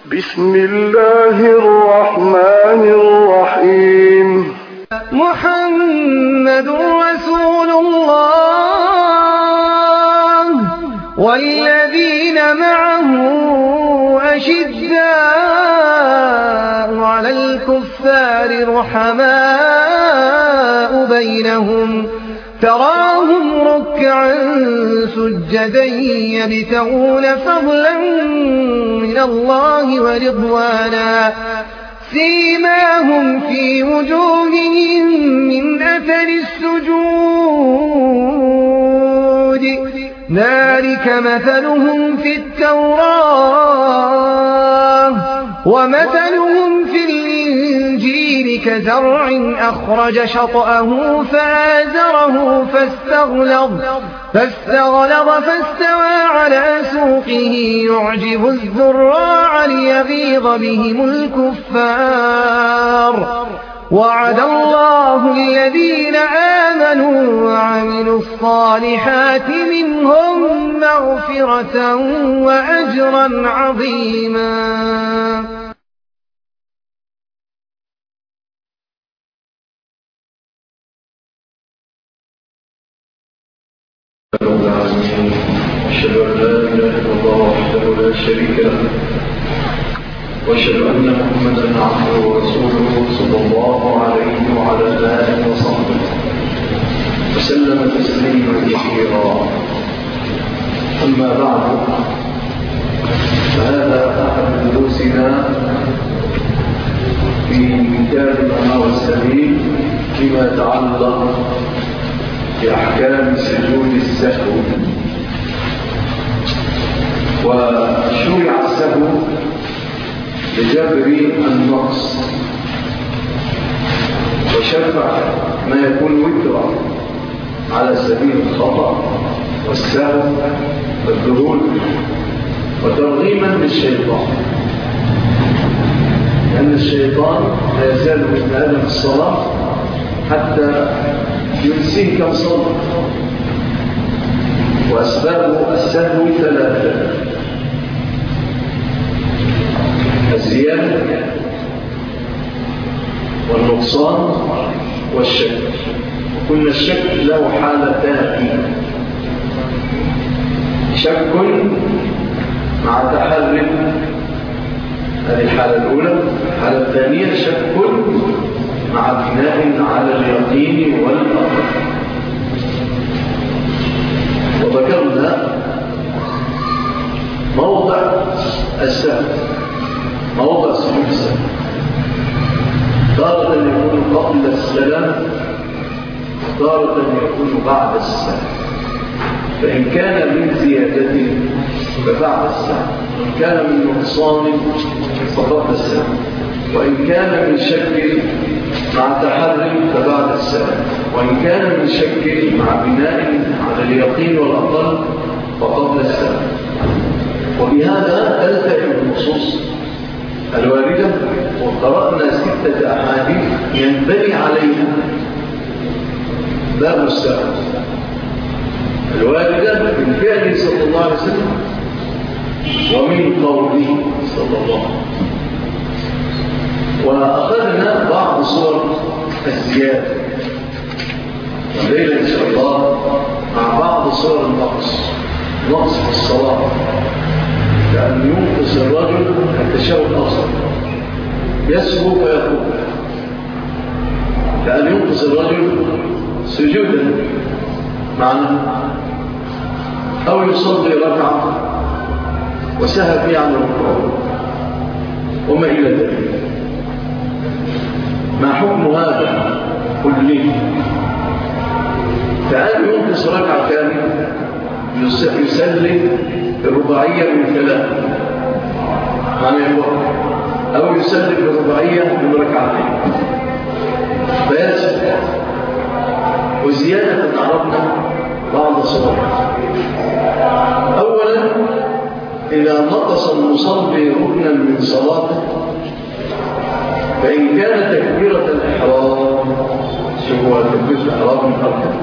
بسم الله الرحمن الرحيم. محمد رسول الله والذين معه أشداء على الكفار رحماء بينهم تراهم ركعا سجدا يبتغون فضلا من الله ورضوانا سيماهم في وجوههم من أثر السجود ذلك مثلهم في التوراة ومثلهم في الإنجيل كزرع أخرج شطأه فآزره فاستغلظ فاستوى على سوقه يعجب الزراع ليغيظ بهم الكفار وعد الله الذين آمنوا وعملوا الصالحات منهم مغفرة وأجرا عظيما. أشهد أن لا إله إلا الله وحده لا شريك له وأشهد أن محمدا عبده ورسوله صلى الله عليه وعلى آله وصحبه وسلم تسليما كثيرا. أما بعد، فهذا أحد دروسنا في كتاب المنار السبيل فيما يتعلق بأحكام سجود السهو. وشرع السهو لجبر النقص وشفع ما يكون وترا على سبيل الخطأ والسهو والذهول وترغيما للشيطان، لأن الشيطان لا يزال من آدم الصلاة حتى ينسيك الصلاة. وأسباب السهو ثلاثة: الزيادة والنقصان والشك. وكل الشك له حالتان: شك مع تحرك، هذه الحالة الأولى. الحالة الثانية شك مع بناء على اليقين والأمر. وذكرنا موضع السهو، موضع سجود السهو، تارة يكون قبل السلام وتارة يكون بعد السلام. فإن كان من زيادة فبعد السلام، وإن كان من نقصان فقبل السلام، وإن كان من شك مع تحرك فبعد السلام، وإن كان من شك مع بناء على اليقين والأقل فقبل السلام. وبهذا تلتئم النصوص الواردة، وقرأنا 6 أحاديث ينبني عليها باب السهو الواردة من فعله صلى الله عليه وسلم ومن قوله صلى الله عليه وسلم. وأخذنا بعض صور الزيادة، والليلة إن شاء الله مع بعض صور النقص في الصلاة، كأن ينقص الرجل التشهد الأوسط يسهو فيقوم، كأن ينقص الرجل سجودا معنا، أو يصلي ركعة وسهى فيه عن الركوع وما إلى ذلك. ما حكم هذا كله؟ فهل ينقص ركعة كاملة يسلم الرباعية من 3 معنى الوقت، أو يسلم الرباعية من 2 ركعتين فيسلم. وزيادة عرفنا بعض صور. أولا، إذا نقص المصلي ركنا من صلاته فإن كان تكبيرة الإحرام، هو تكبيرة الإحرام من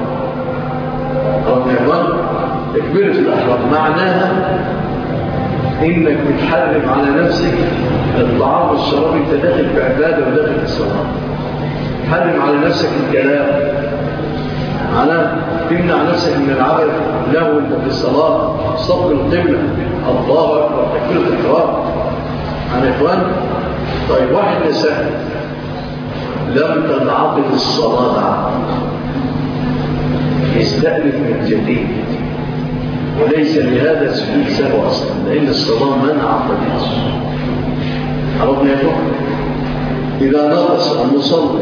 أركان تكبيرة الإحرام معناها إنك بتحرم على نفسك الطعام والشراب انت داخل في عباده وداخل في الصلاه. حرم على نفسك الكلام، تمنع نفسك من العبث له وانت في الصلاه. صف القبله، الله اكبر، تكبيره الاحرام. عن اخوان. طيب واحد نساء لم تنعقد الصلاه، يستأنف من جديد، وليس لهذا سجود سهو اصلا، لان الصلاه ما انعقدتش. عرفنا يا اخوان؟ إذا نقص المصلي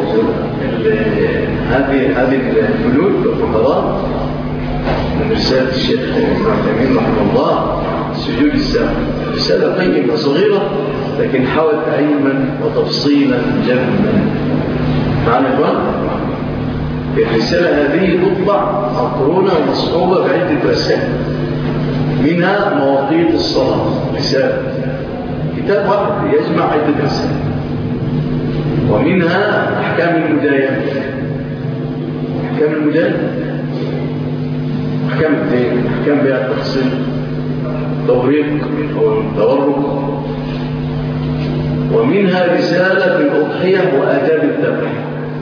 هذه الحلول والفقرات من رسالة الشيخ ابن عثيمين رحمه الله، سجود السهو، رسالة قيمة صغيرة لكن حوت علما وتفصيلا جما. معنا يا اخوان؟ الرسالة هذه تطبع مقرونة ومصحوبة بعدة رسائل، منها مواقيت الصلاة، رسالة كتاب واحد يجمع عدة رسائل، ومنها أحكام المداينة. أحكام المداينة، أحكام الدين، أحكام بيع التحصيل، توريق أو التورق. ومنها رسالة في الأضحية وآداب الذبح،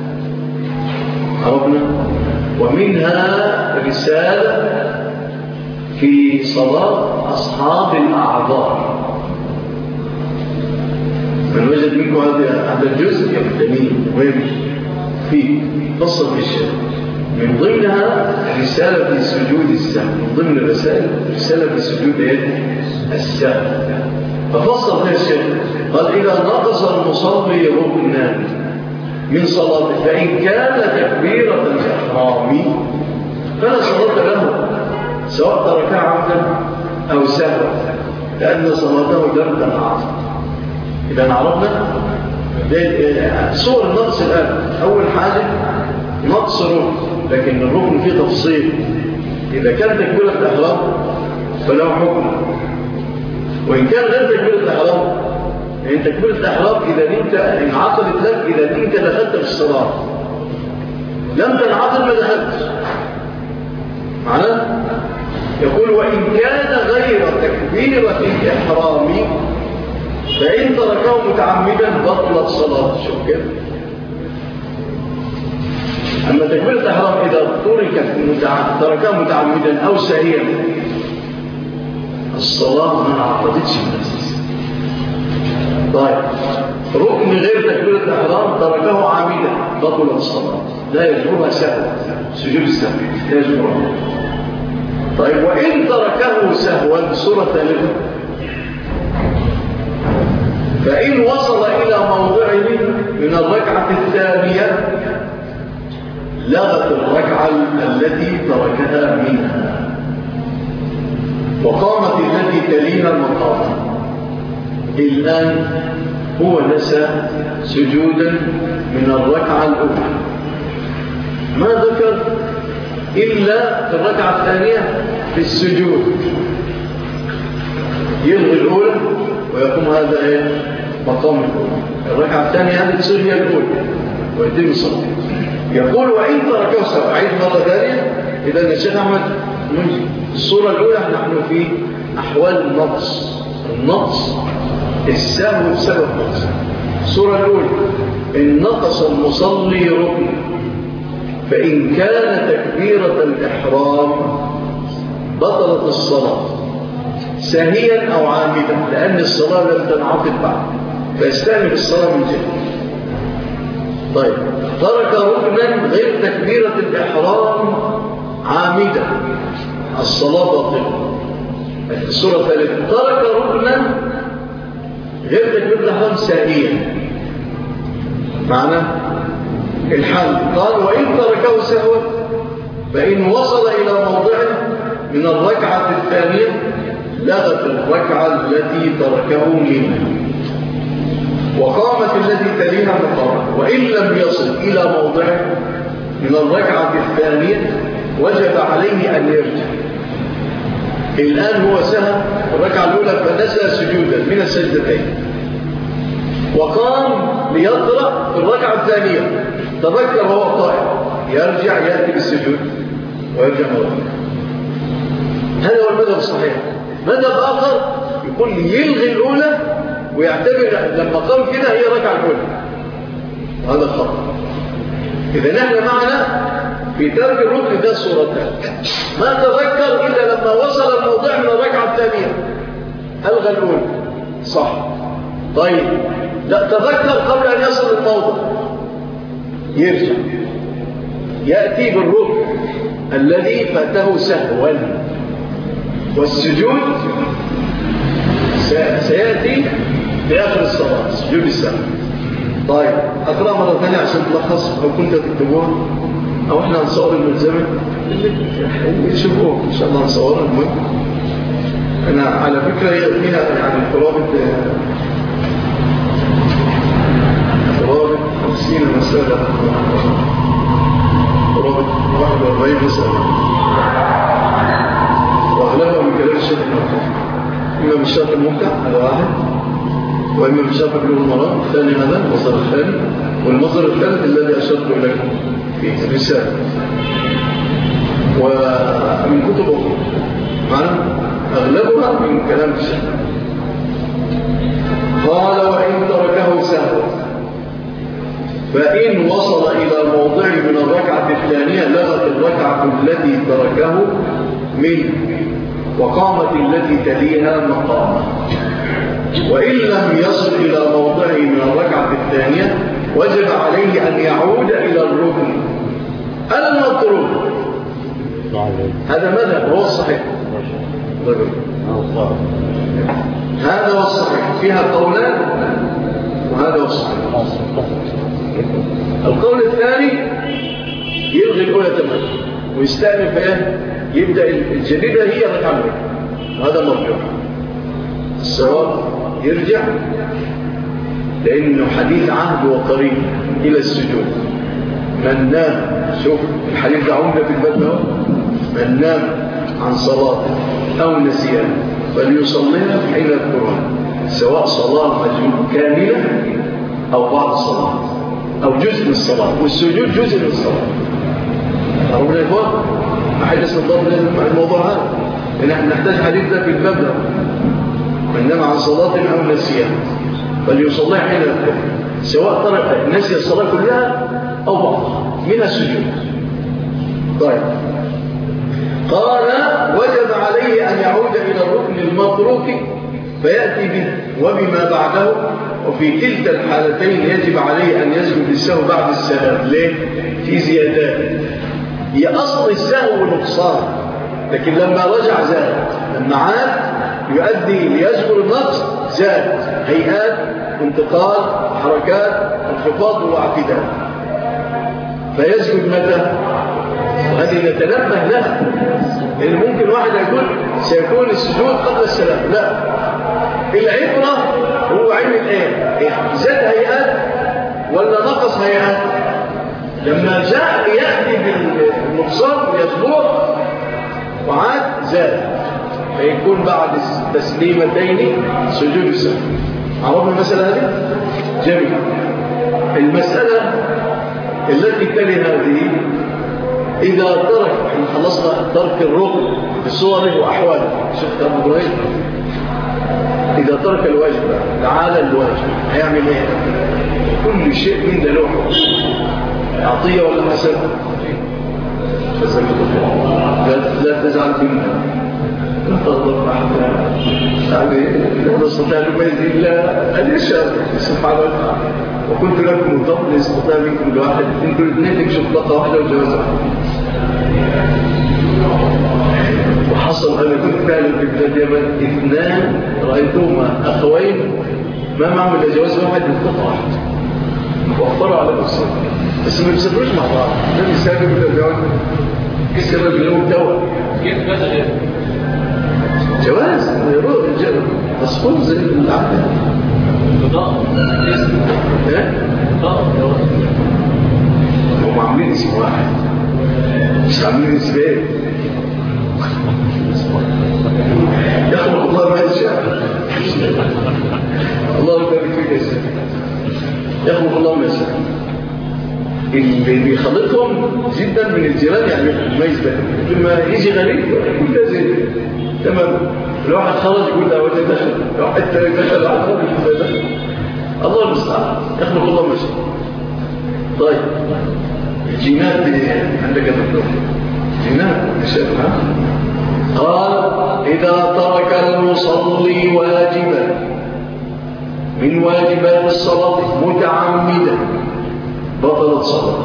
عرفنا. ومنها رسالة في صلاة أصحاب الأعذار. من وجد منكم هذا الجزء يقتنيه مهم فيه فصل في الشيء. من ضمنها رسالة في سجود السهو، من ضمن الرسائل رسالة في سجود السهو. ففصل فيها الشيخ قال: إذا نقص المصلي ركنا من صلاته فإن كان تكبيرة الإحرام فلا صلاة له، سواء تركها عمدا أو سهوا، لأن صلاته لم تنعقد. إذا عرفنا صور النقص الآن. أول حاجة نقص ركن، لكن الركن فيه تفصيل. إذا كان تكبيرة الإحرام فله حكم، وإن كان غير تكبيرة الإحرام، يعني تكبيرة الإحرام إذا أنت انعقدت لك إذا أنت دخلت في الصلاة، لم تنعقد ما دخلتش. معناه يقول: وإن كان غير تكبيرة الإحرام فإن تركه متعمدا بطلت صلاة. شوف كده. أما تكبيرة الإحرام إذا تركها متعمدا أو سهيا الصلاة ما انعقدتش بالأساس. طيب ركن غير تكبيرة الإحرام تركه عامدا بطلت الصلاة، لا يجبرها سهوا، سجود السهو لا يجبرها. طيب وإن تركه سهوا صورة ثالثة، فإن وصل إلى موضعه من الركعة الثانية لغت الركعة التي تركها منها، وقامت التي تليها المقام. الآن هو نسى سجودا من الركعة الأولى، ما ذكر إلا في الركعة الثانية في السجود، يلغي الأولى ويقوم هذا مقام الأولى. الركعة الثانية هذه تصير هي الأولى ويتم الصلاة. يقول: وإن تركه سهوا. عيد مرة ثانية. إذا الشيخ أحمد من الصورة الأولى نحن في أحوال النقص السهو بسبب نقص. الصورة الأولى: إن نقص المصلي ركن فإن كان تكبيرة الإحرام بطلت الصلاة ساهيا أو عامدا، لأن الصلاة لم تنعقد بعد، فيستأنف الصلاة من جديد. طيب ترك ركنا غير تكبيرة الإحرام عامدا، الصلاة باطلة. الصورة الثالثة: ترك ركنا غير تكبيرة الإحرام ساهيا. معنى الحل قال: وإن تركه سهوا فإن وصل إلى موضعه من الركعة الثانية لغت الركعة التي تركه منها، وقامت التي تليها مقامة. وإن لم يصل إلى موضعه من الركعة الثانية وجب عليه أن يرجع. الآن هو سهى الركعة الأولى فنسى سجودا من السجدتين، وقام ليقرأ في الركعة الثانية، تذكر وهو قائم، يرجع يأتي بالسجود ويرجع مرة. هذا هو المذهب الصحيح. مذهب آخر يقول يلغي الأولى ويعتبر لما قام كده هي ركعة الأولى، هذا خطأ. إذا نحن معنا في ترك الركن ده الصورتان، ما تذكر إلا لما وصل الموضع من الركعة الثانية ألغى الأولى، صح. طيب لا تذكر قبل أن يصل الموضع، يرجع يأتي بالركن الذي فاته سهوا، والسجود سيأتي في آخر الصلاة، سجود السهو. طيب أقرأ مرة ثانية عشان تلخص، أو كنت تكتبوها أو إحنا نصور الملزمة يشوفوه إن شاء الله نصورها. المهم أنا على فكرة فيها يعني قرابة 50 مسألة، قرابة 41 مسألة، وأغلبها من كلام الشيخ المرتضى، إما بالشرح الممتع هذا واحد، وإما بالشرح بلوغ المرام الثاني، هذا المصدر الثاني، والمصدر الثالث الذي أشرت إليكم في الرسالة، ومن كتب أخرى معنا أغلبها من كلام الشيخ. قال وإن تركه سهوا، فإن وصل إلى موضع من الركعة الثانية لغت الركعة التي تركه منه، وقامت التي تليها مقامه. وإن لم يصل إلى موضعه من الركعة الثانية وجب عليه أن يعود إلى الركن المطلوب. هذا مذهب هو الصحيح، هذا هو الصحيح، فيها قولان وهذا هو الصحيح. القول الثاني يلغي الأولى تماما ويستأنف ايه، يبدأ الجديدة هي الركعة الأولى، وهذا مرجع. الصواب يرجع لأنه حديث عهد وقريب إلى السجود. من نام، شوف الحديث ده عمده في الباب ده، من نام عن صلاة أو نسيان فليصليها حين القرآن، سواء صلاة كاملة أو بعض الصلاة أو جزء من الصلاة، والسجود جزء من الصلاة. أقول يا إخوان أحد استطلاع الموضوع هذا، نحن نحتاج حديث ده في الباب ده. من نام عن صلاة أو نسيان فليصليها حين القرآن، سواء ترك نسي الصلاة كلها أو بعضها من السجود. طيب قال وجب عليه أن يعود إلى الركن المتروك فيأتي به وبما بعده، وفي كلتا الحالتين يجب عليه أن يسجد السهو بعد السلام. ليه؟ في زيادات، هي أصل السهو نقصان، لكن لما رجع زاد، لما عاد يؤدي ليجبر النقص زاد، هيئات، انتقال، حركات، انخفاض واعتدال، فيسجد متى؟ وهذه نتنبه لها، لأن ممكن واحد يقول سيكون السجود قبل السلام. لا، العبرة هو علم ايه؟ زاد هيئات ولا نقص هيئات؟ لما جاء يأتي بالنقصان يطلع وعاد زاد، فيكون بعد تسليمتين سجود السهو. عرفنا المسألة هذه؟ جميل. المسألة التي تلي هذه، إذا ترك، احنا خلصنا ترك الركن بصوره وأحواله، شفت أبو إبراهيم؟ إذا ترك الواجب تعالى الواجب هيعمل إيه؟ كل شيء من ده له عطية ولا حسنة؟ لا تجعل بنا لا تغضب أحدا، يعني لا نستطيع نميز إلا أن يشاء سبحانه وتعالى. وكنت لكم قبل استطاع منكم الواحد، انتوا الاثنين تمشوا بطاقة واحدة وجواز واحد. وحصل أنا كنت فعلا في بلاد اليمن اثنان رأيتهما أخوين ما معهم إلا جواز واحد بطاقة واحدة، وفروا على نفسهم، بس ما بيسافروش مع بعض، ده بيسافر ولا بيقعد يسافر بينهم توا. كيف بس جواز يروح الجبل مصفوف زي العقل بطاقة اسم بطاقة هم عاملين اسم واحد مش عاملين اسمين. يخلق الله ما يشاء، الله يبارك فيك يا سيدي، يخلق الله ما يشاء. اللي بيخلطهم جدا من الجيران يعني يميز بينهم، لما يجي غريب كل زي تمام الواحد خرج يقول له وجه دخل، واحد تاني دخل، واحد خرج يقول له دخل. الله المستعان، يخلق الله ما شاء. طيب الجينات دي عندك يا دكتور؟ جينات اكتشفها. قال إذا ترك المصلي واجبا من واجبات الصلاة متعمدا بطلت صلاة.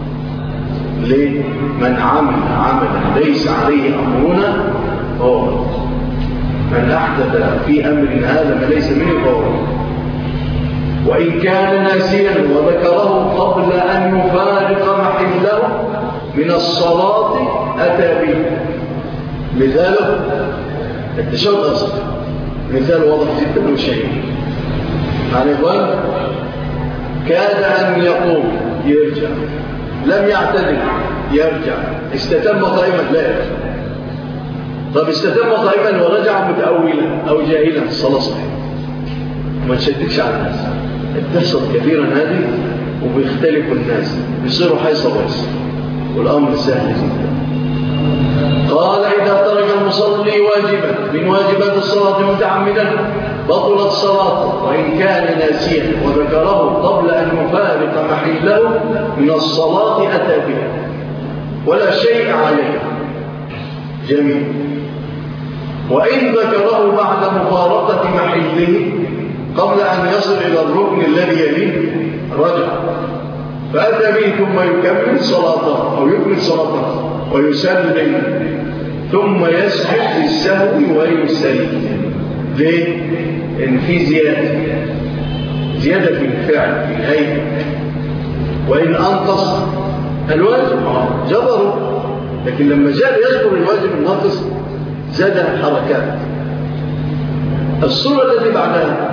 ليه؟ من عمل عملا ليس عليه أمرنا فهو من أحدث في أمر هذا ما ليس منه فهو. وإن كان ناسيا وذكره قبل أن يفارق محله من الصلاة أتى به. مثاله التشهد الأصغر، مثال واضح جدا وشهير. يعني إخوان كاد أن يقوم يرجع، لم يعتدل يرجع، استتم قائما لا يرجع. طب استتم قائما ورجع متأولا أو جاهلا، الصلاة صحيحة. ما تشدكش على الناس، بتحصل كثيرا هذه وبيختلفوا الناس، بيصيروا حيصة ويصر، والأمر سهل جدا. قال إذا ترك المصلي واجبا من واجبات الصلاة متعمدا بطلت صلاته، وإن كان ناسيا وذكره قبل أن يفارق محله من الصلاة أتى بها ولا شيء عليه. جميل. وإن ذكره بعد مفارقة محله قبل أن يصل إلى الركن الذي يليه رجع فأتى به ثم يكمل صلاته أو يكمل صلاته ويسلم ثم يسجد للسهو ويسلم. ليه؟ إن في زيادة في الفعل في الهيئة. وإن أنقص الواجب جبره، لكن لما جاء يذكر الواجب الناقص زادها الحركات. الصورة التي بعدها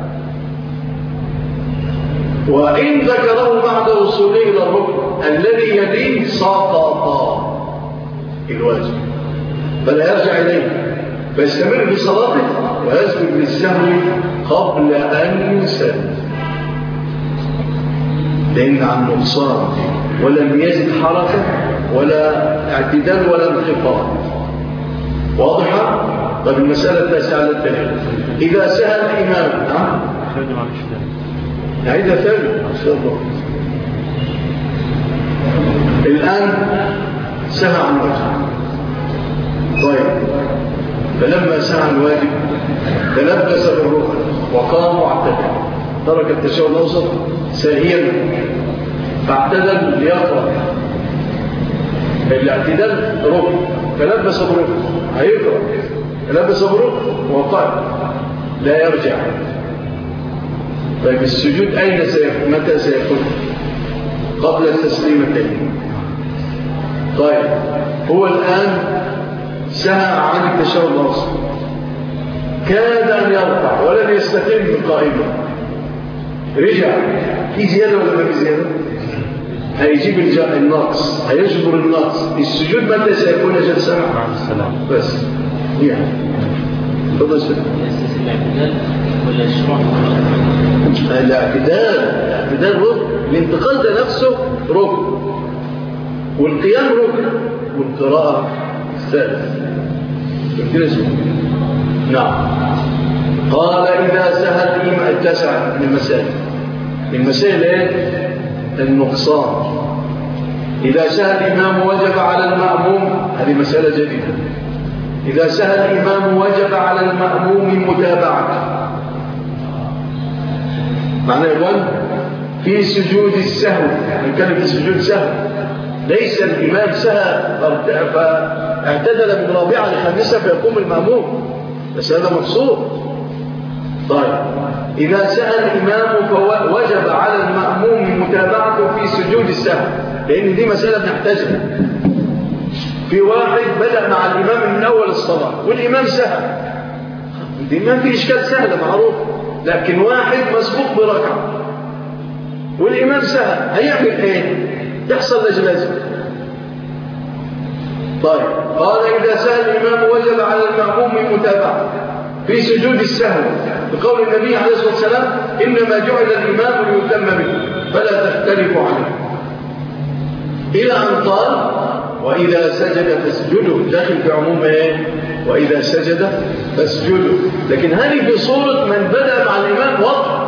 وإن ذكره بعد وصوله إلى الركن الذي يليه سقط الواجب فلا يرجع إليه فيستمر في صلاته ويسجد للسهو قبل أن يسلم، لأن عن نقصان ولم يزد حركة ولا اعتدال ولا انخفاض. واضحة؟ طيب المسألة التاسعة على الدليل. إذا سهل الإمام نعيدها ثاني إن شاء الله. الآن سهى عن واجب. طيب فلما سهى عن واجب تلبس بالركن وقام واعتدل، ترك التشهد الأوسط ساهيا فاعتدل ليقرأ. الاعتدال ركن، تلبس بالركن هيقرأ، تلبس بالركن وقال لا يرجع. طيب السجود أين سيكون؟ متى سيكون؟ قبل التسليمتين. طيب هو الآن سهى عن التشهد الأوسط، كاد أن يرفع ولم يستقيم قائما، رجع، في زيادة ولا ما في زيادة؟ هيجيب النقص، هيجبر النقص. السجود متى سيكون جلسة مع السلام بس. يعني تفضل سلام. ولا الشروع؟ الاعتدال ركن، الانتقال ده نفسه ركن، والقيام ركن، والقراءة ثالث. نعم. قال إذا سهى الإمام التاسع من المسائل ايه؟ النقصان. إذا سهى الإمام وجب على المأموم، هذه مسألة جديدة. إذا سهى الإمام وجب على المأموم متابعته. معنى يقول في سجود السهو، نتكلم في سجود السهو، ليس الإمام سهى فاعتدل من رابعة لخامسة فيقوم المأموم، بس هذا مقصود. طيب إذا سهى الإمام فوجب على المأموم متابعته في سجود السهو، لأن دي مسألة نحتاجها. في واحد بدأ مع الإمام من أول الصلاة والإمام سهى، الإمام في إشكال سهل معروف، لكن واحد مسبوق بركعة والإمام سهى، هيعمل إيه؟ تحصل لجلازة. طيب قال إذا سهى الإمام وجب على المأموم متابعة في سجود السهو، بقول النبي عليه الصلاة والسلام إنما جعل الإمام ليتم به فلا تختلفوا عليه، إلى أن قال وإذا سجد فاسجدوا، داخل في عموم ايه؟ وإذا سجد فاسجدوا. لكن هذه في صورة من بدأ مع الإمام وقت.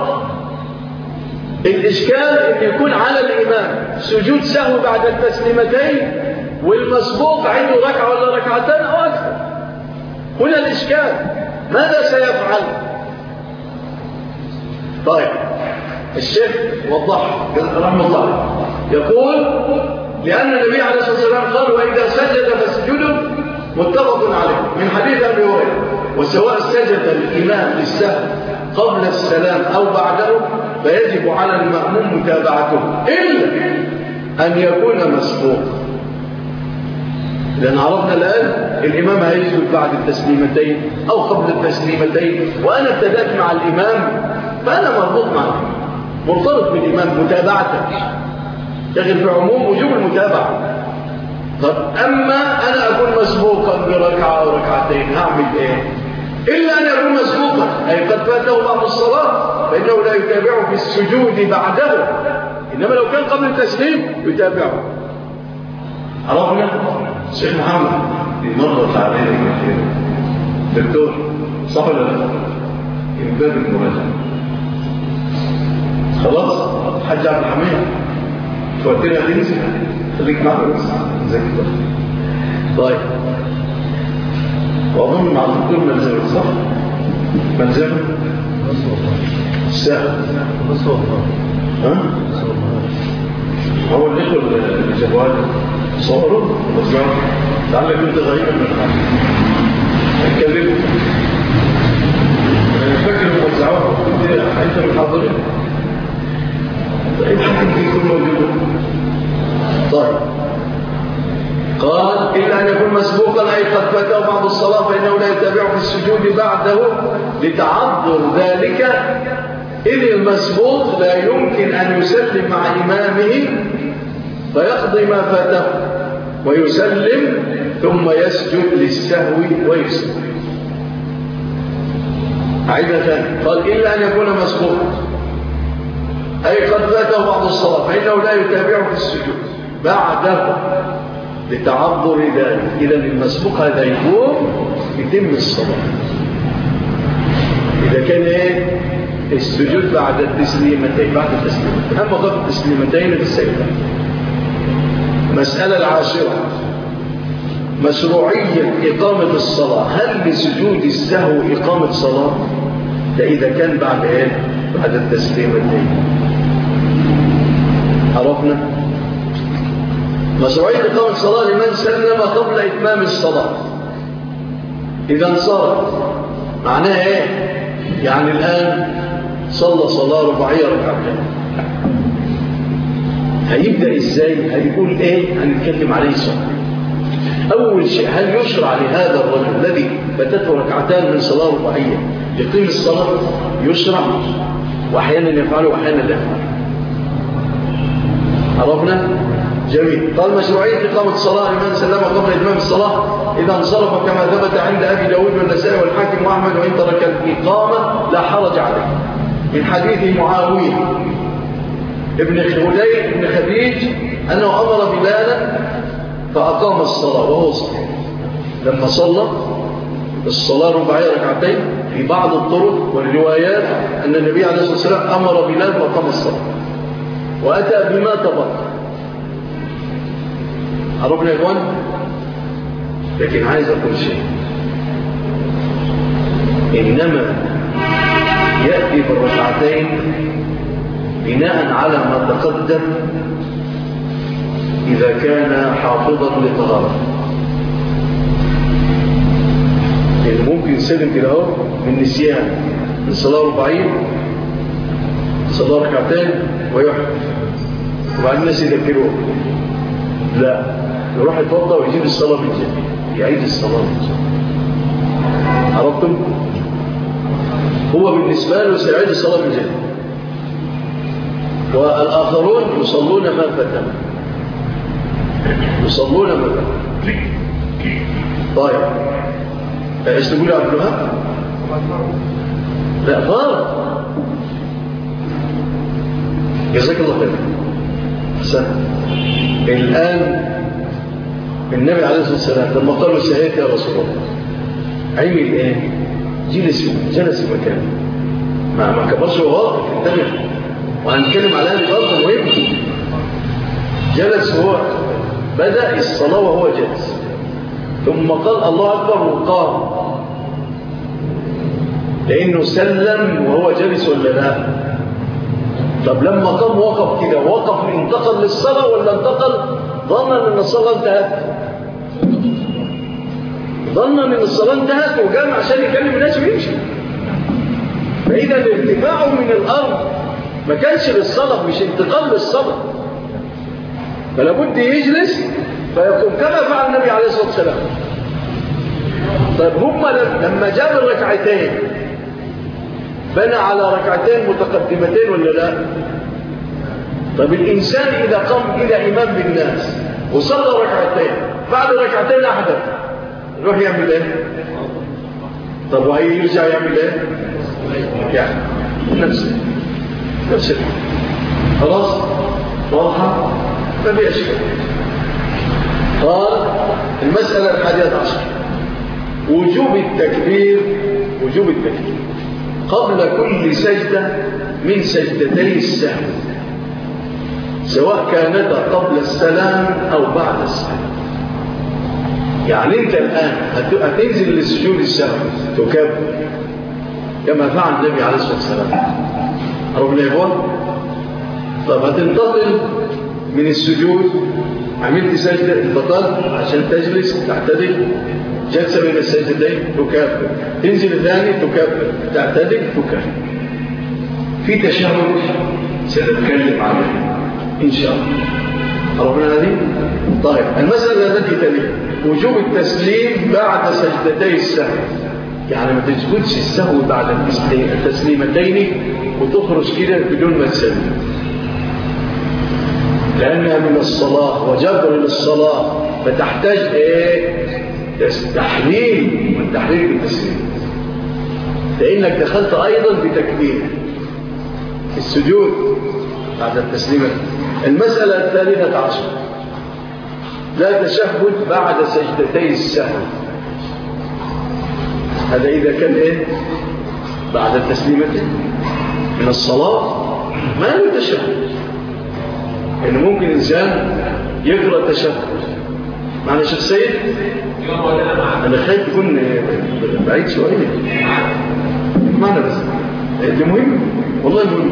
الإشكال أن يكون على الإمام سجود سهو بعد التسليمتين والمسبوق عنده ركعة ولا ركعتين أو أكثر. هنا الإشكال، ماذا سيفعل؟ طيب الشيخ وضح رحمه الله، يقول لأن النبي عليه الصلاة والسلام قال وإذا سجد فاسجدوا، متفق عليه من حديث أبي هريرة. وسواء سجد الإمام للسهو قبل السلام أو بعده فيجب على المأموم متابعته إلا أن يكون مسبوق. لأن عرفنا الآن الإمام هيسجد بعد التسليمتين أو قبل التسليمتين، وأنا ابتدأت مع الإمام فأنا مربوط معه، مرتبط بالإمام متابعتك، داخل في عموم وجوب المتابعة. طب أما أنا أكون مسبوقا بركعة أو ركعتين هعمل إيه؟ إلا أن يكون مسبوقا أي قد فاته بعض الصلاة فإنه لا يتابعه في السجود بعده، إنما لو كان قبل التسليم يتابعه. عرفنا؟ الشيخ محمد مرت علينا دكتور صح ولا لا؟ من باب المراجعة خلاص. حاج عبد الحميد توتري هتنزل، خليك معنا بس زي كده. طيب وأظن مع الدكتور ملزمة صح؟ ملزمة؟ سهل بس ها؟ هو الإخوة اللي جابوها صوروا وزعوا لعلك كنت غريبا من الحال اتكلموا. أنا فاكر وزعوها أنت من حاضرين طيب حكم في كل موجود. طيب قال إلا أن يكون مسبوقا أي قد فاته بعض الصلاة فإنه لا يتابعه في السجود بعده لتعذر ذلك، إذ المسبوق لا يمكن أن يسلم مع إمامه فيقضي ما فاته ويسلم ثم يسجد للسهو ويسلم. أعيدها ثاني. قال إلا أن يكون مسبوقا أي قد فاته بعض الصلاة فإنه لا يتابعه في السجود بعده لتعذر ذلك. إذا المسبوق هذا يقوم يتم الصلاة إذا كان إيه؟ السجود بعد التسليمتين. أما قبل التسليمتين فالسيدة. مسألة العاشرة مشروعية إقامة الصلاة. هل لسجود السهو إقامة صلاة؟ ده إذا كان بعد إيه؟ بعد التسليمتين. عرفنا؟ مشروعية إقامة الصلاة لمن سلم قبل إتمام الصلاة. إذا انصرف معناها إيه؟ يعني الآن صلى صلاة رباعية ركعتين، هيبدأ إزاي؟ هيقول إيه؟ هنتكلم عليه صلاة. أول شيء، هل يشرع لهذا الرجل الذي فاتته ركعتان من صلاة رباعية يقيم الصلاة؟ يشرع، وأحيانا يفعله وأحيانا لا يفعله. عرفنا؟ جميل. قال مشروعية إقامة الصلاة لمن سلم قبل إتمام الصلاة إذا انصرف كما ثبت عند أبي داود والنسائي والحاكم وأحمد، وإن ترك الإقامة لا حرج عليه، من حديث معاوية ابن خديج بن خديج أنه أمر بلالا فأقام الصلاة وهو صحيح. لما صلى الصلاة رباعية ركعتين في بعض الطرق والروايات أن النبي عليه الصلاة والسلام أمر بلال فأقام الصلاة وأتى بما تبقى. عرفنا يا إخوان؟ لكن عايز أقول شيء، إنما يأتي بالركعتين بناء على ما تقدم إذا كان حافظا لطهارة. يعني ممكن يسلم كده اهو من نسيان من صلاة رباعية صلاة ركعتين ويحدث وبعد الناس يذكروه، لا، يروح يتوضا ويجيب الصلاة من جديد، يعيد الصلاة من جديد. عرفتم؟ هو بالنسبة له سيعيد الصلاة من جديد، والآخرون يصلون ما فاتهم، يصلون ما فاتهم. طيب ايش تقول يا عبد الوهاب؟ لا فرض. جزاك الله خير. احسن. الآن النبي عليه الصلاة والسلام لما قالوا سهيت يا رسول الله عمل ايه؟ جلس مكانه، ما كبرش وهو انتبه، وهنتكلم على هذه برضه مهم. جلس هو، بدأ الصلاة وهو جلس، ثم قال الله أكبر وقام، لأنه سلم وهو جلس ولا لا؟ طب لما قام وقف كده، وقف انتقل للصلاة ولا انتقل ظنا ان الصلاة انتهت؟ ظنا ان الصلاة انتهت وقام عشان يكلم الناس ويمشي. فإذا الارتفاع من الأرض ما كانش للصلاة، مش انتقال للصلاة، فلا بد يجلس فيقوم كما فعل النبي عليه الصلاة والسلام. طيب هم لما جاب الركعتين بنى على ركعتين متقدمتين ولا لا؟ طيب الإنسان إذا قام إلى إمام بالناس وصلى ركعتين بعد ركعتين أحدث يروح يعمل إيه؟ طب وهي يرجع يعمل إيه؟ يعني نفسه خلاص واضحة ما بيشكل. قال المسألة 11 وجوب التكبير قبل كل سجدة من سجدتي السهو، سواء كانتا قبل السلام أو بعد السلام. يعني أنت الآن هتنزل للسجود السهو تكبر كما فعل النبي عليه الصلاة والسلام، عرفنا يا إخوان؟ طب هتنتقل من السجود، عملت سجدة انتقلت عشان تجلس تعتدل، جلسة بين السجدتين تكبر، تنزل الثاني تكبر، تعتدل تكبر. في تشهد سنتكلم عليه إن شاء الله، عرفنا هذه؟ طيب المسألة التي تلي وجوب التسليم بعد سجدتي السهو، يعني ما تسجدش السهو بعد التسليمتين وتخرج كده بدون ما تسلم، لأنها من الصلاة وجبر للصلاة، فتحتاج إيه؟ تحليل، من تحليل بالتسليم، لأنك دخلت أيضا بتكبير السجود بعد التسليمة. المسألة 13 لا تشهد بعد سجدتي السهو، هذا إذا كان إيه؟ بعد التسليمة من الصلاة ما له تشهد، إنه ممكن إنسان يقرأ تشهد معنا شيخ سيد، أنا خايف يكون بعيد شوية معنا، بس ده مهم والله مهم.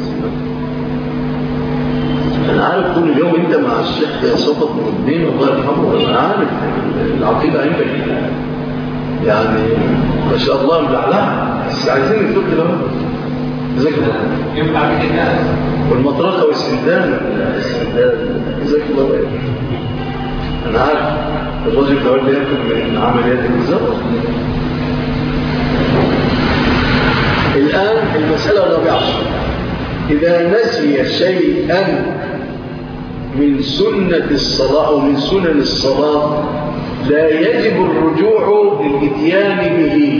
أنا عارف طول اليوم أنت مع الشيخ صفت الدين الله يرحمه، أنا عارف العقيدة عندك يعني ما شاء الله ملعلعة، بس عايزين نفوت له ذكر ينفع بك الناس والمطرقة والسندان ذكر الله. أنا عارف الرجل ده اللي يأكل من عمليات الوزارة. الآن المسألة 14 إذا نسي شيئا من سنة الصلاة أو من سنن الصلاة لا يجب الرجوع للإتيان به.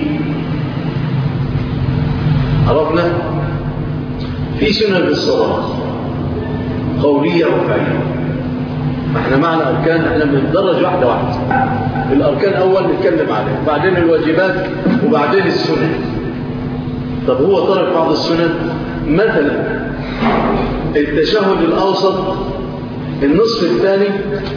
عرفنا؟ في سنن الصلاة قولية وفعلية، احنا معنا أركان، احنا بندرج واحدة واحدة. الأركان أول نتكلم عليه، بعدين الواجبات، وبعدين السنن. طب هو ترك بعض السنن، مثلا التشهد الأوسط النصف الثاني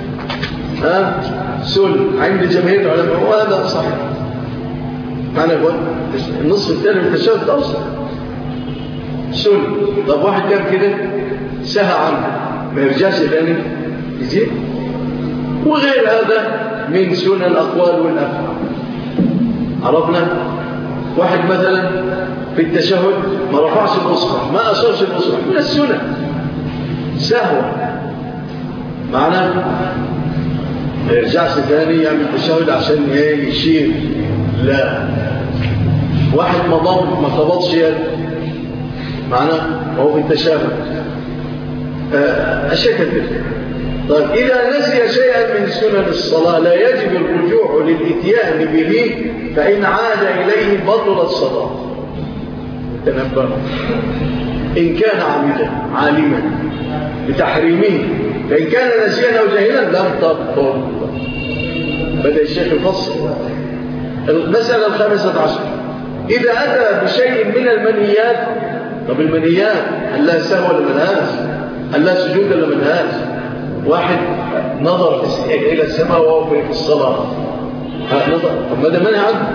سن عند جماهير العلماء، وهذا صحيح معنا يقول النصف الثاني من التشهد الأوسط سن. طب واحد كان كده سهى عنه ما يرجعش ثاني يجيب، وغير هذا من سنن الأقوال والأفعال. عرفنا؟ واحد مثلا في التشهد ما رفعش الأصبع، ما أشارش الأصبع، من السنن سهوة معنا، ما يرجعش ثاني يعمل تشهد عشان يشير، لا. واحد ما قبضش يد معنا وهو في التشهد، أشياء كثيرة. طيب إذا نسي شيئا من سنن الصلاة لا يجب الرجوع للإتيان به، فإن عاد إليه بطل الصلاة. تنبه إن كان عالما بتحريمه، فإن كان نسيا أو جاهلا لم تبطل. بدأ الشيخ يفصل. المسألة 15 إذا أتى بشيء من المنيات. طب المنيات هل لها سهو ولا ملهاش؟ هل لها سجود ولا ملهاش؟ واحد نظر إلى السماء وهو في الصلاة، نظر، طب ما ده منع عنه.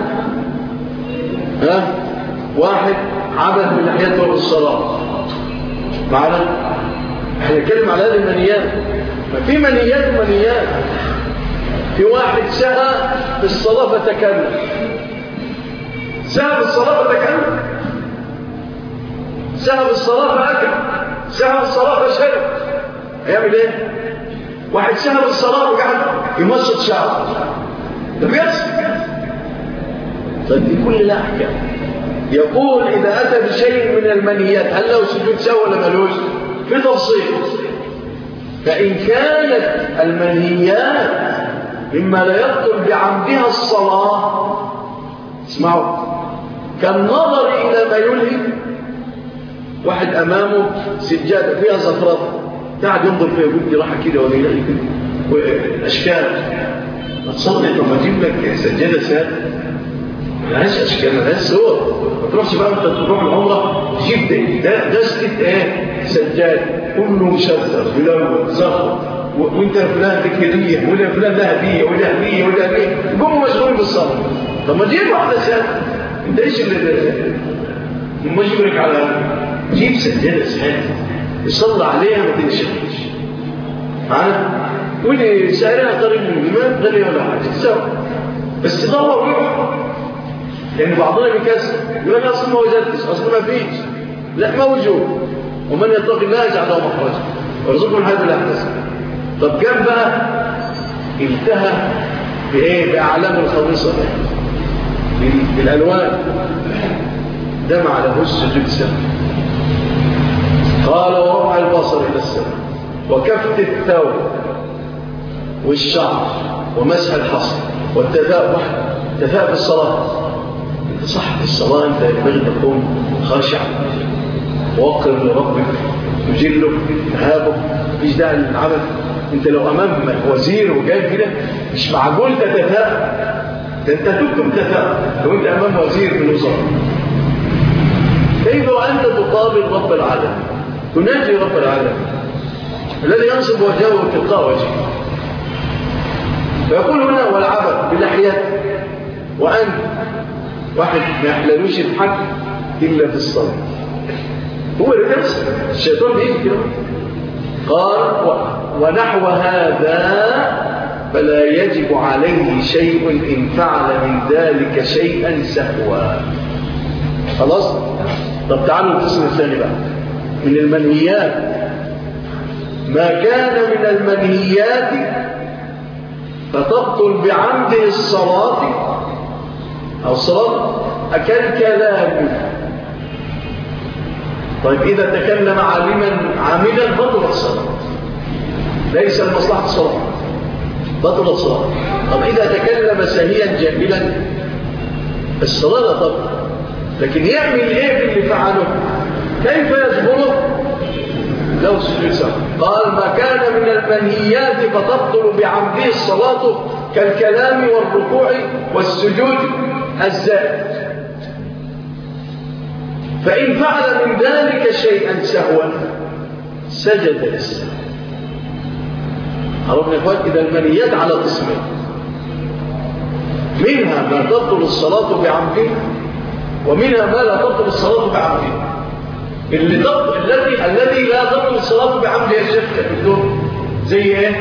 واحد عبد من ناحيته في الصلاة معنا. احنا نتكلم على هذه المنيات. ففي منيات ومنيات. في واحد سهى في الصلاة فتكلم، سهى في الصلاة فتكلم، سهى في الصلاة فأكل، سهى في الصلاة فشرب، هيعمل ايه؟ واحد سهى في الصلاة وقعد يمشط شعره، ده بيحصل. طيب دي كل لها احكام. يقول إذا أتى بشيء من المنيات هل له سجود سهو ولا ملوش؟ في تفصيل. فإن كانت المنيات مما لا يبطل بعمدها الصلاة، اسمعوا، كالنظر إلى ما يلهي. واحد أمامه سجادة فيها زفرات، قاعد ينظر فيها، يقول دي راحة كده ولا يلاقي كده وأشكال. ما تصلي، طب ما أجيب لك سجادة سهل، ملهاش أشكال، ملهاش صور. ما تروحش بقى أنت تروح العمرة تجيب ده ست سجاد كله مشذر بلون زخر، وانت فلان لك هديه ولا فلان له هديه ولا هديه ولا هديه، قوموا مشغولين بالصلاه. طب ما تجيب واحده سهله، انت ايش اللي مجبرك على جيب سجاده سهله يصلى عليها ما تنشغلش. عارف؟ واللي سعرها قريب من الإمام غالية ولا حاجه سوا، بس تدور روح. لان بعضنا بيكسر يقول انا اصلا ما وجدتش، اصلا ما فيش. لا موجود، ومن يتق الله يجعل له مخرجا ويرزقه من حيث لا يحتسب. طب كان بقى انتهى بايه؟ باعلام الخميصه بالالوان، ده ما عليهوش سجود سهو. قال ورفع البصر الى السماء وكفت الثوب والشعر ومسح الحصى والتثاؤب في الصلاه. انت صح في الصلاه، انت ينبغي ان تكون خاشع موقر لربك تجله تهابه، مفيش داعي للعمل. انت لو امامك وزير وجاي كده مش معقول تتثاءب، ده انت تكتب تتثاءب لو انت امام وزير من الوزراء. كيف وانت تقابل رب العالمين، تناجي رب العالمين الذي ينصب وجهه تلقاء وجهه. فيقول هنا والعبد باللحيات، وان واحد ما يحللوش الحق الا في الصلاه. هو اللي بيحصل، الشيطان بيجي كده. قال ونحو هذا فلا يجب عليه شيء إن فعل من ذلك شيئا سهوا. خلاص؟ طب تعالوا القسم الثاني بقى من المنهيات. ما كان من المنهيات فتبطل بعمده الصلاة أو الصلاة كالكلام. طيب إذا تكلم عاملا بطل الصلاة، ليس لمصلحة الصلاة، بطل الصلاة. طب إذا تكلم سهيا جاهلا الصلاة لا تبطل، لكن يعمل إيه في اللي فعله؟ كيف يجبره؟ لو سجود سهو. قال ما كان من المنهيات فتبطل بعمده الصلاة كالكلام والركوع والسجود الزائد. فإن فعل من ذلك شيئا سهوا سجد للسهو. عرفنا يا اخوان؟ إذا المنيات على قسمين، منها ما تبطل الصلاة بعمده، ومنها ما لا تبطل الصلاة بعمده. الذي لا تبطل الصلاة بعمده يا شيخ كالدور زي ايه؟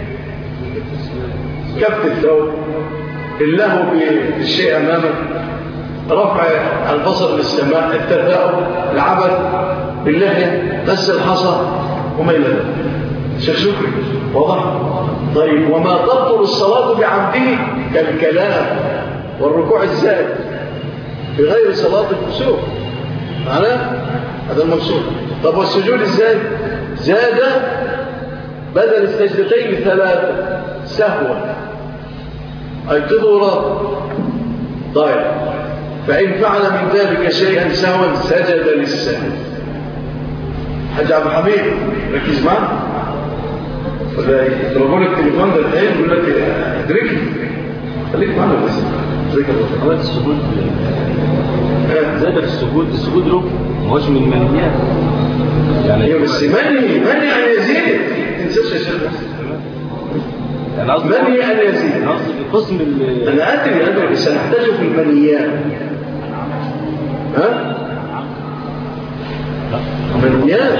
كف الثوب، اللهو بالشيء امامك، رفع البصر للسماء، التثاؤب، العبث باللحية، مس الحصى وما الى ذلك. شيخ شكري واضح؟ طيب وما تبطل الصلاة بعمده كالكلام والركوع الزائد بغير صلاة الكسوف، معناه هذا المقصود. طب والسجود الزائد زاد بدل السجدتين 3 سهوا أي قدرات. طيب فإن فعل من ذلك شيئا سهوا سجد للسهو. حاج عبد الحميد ركز معنا، ولا يضربوا لك التليفون ده الحين يقول لك ادركني خليك معنا بس ذكر عملت السجود زاد في السجود ركن ما هوش من المنهيات يعني هي بس منهي أن يزيد تنساش يا شيخ يعني منهي أن يزيد قسم أنا أدري بس نحتاجه في المنهيات ها؟ منهيات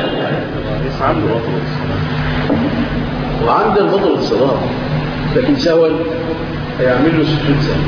وعند البطل الصلاة لكن سهوا هيعمل له سجود سهو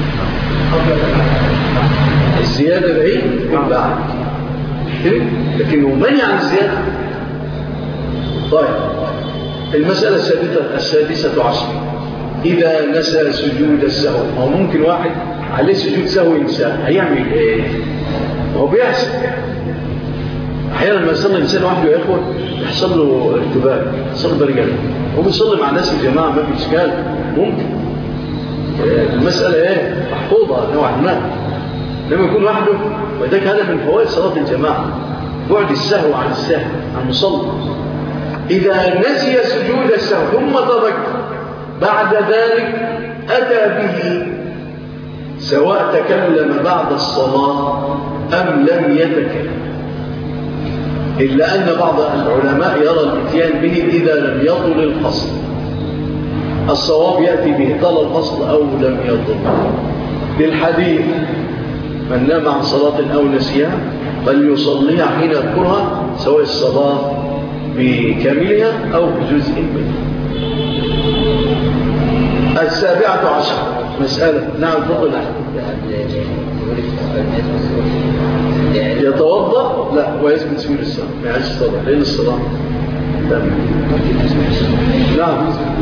الزيادة بعيد من بعد لكن هو منع عن الزيادة. طيب المسألة السادسة عشر إذا نسى سجود السهو. هو ممكن واحد عليه سجود سهو ينساه هيعمل إيه؟ هو بيحسب أحيانا لما يصلي الإنسان وحده يا إخوة يحصل له ارتباك يحصل له برجل هو بيصلي مع ناس الجماعة ما في إشكال ممكن المسألة إيه؟ محفوظة نوعا ما لما يكون وحده وذلك هذا من فوائد صلاة الجماعة بعد السهو عن السهو عن المصلي. إذا نسي سجود السهو ثم تذكر بعد ذلك أتى به سواء تكلم بعد الصلاة أم لم يتكلم إلا أن بعض العلماء يرى الاتيان به إذا لم يطل الفصل. الصواب يأتي به طال الفصل أو لم يطل للحديث من نام عن صلاة أو نسيها فليصليها حين يذكرها سواء الصلاة بكاملها أو بجزء منها. السابعة عشر مسألة نعم تفضل يتوضأ لا ويسجد سجود السهو ما يعيش الصلاة لأن الصلاة نعم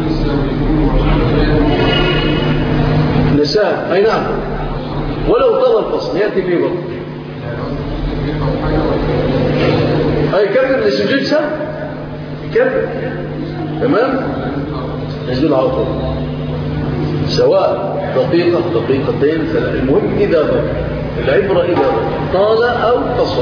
نساء أي نعم ولو طال الفصل يأتي به برضه أي كبر لسجود سهو كبر تمام يسجد على طول سواء دقيقة دقيقتين المهم إذا ذكر العبرة إذا ذكر طال أو قصر.